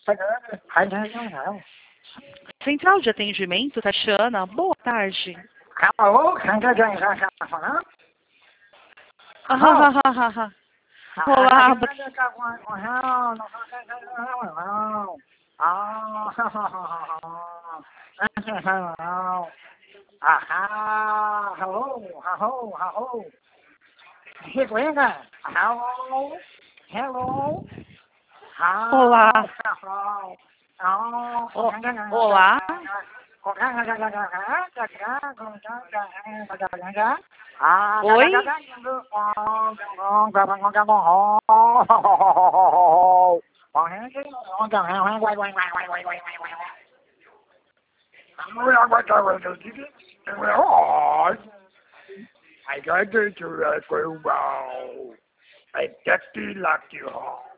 Central de atendimento, Tatiana. Boa tarde. Alô? Olá. Olá. Olá. Oi? I got to do that for a while. I got to lock you off.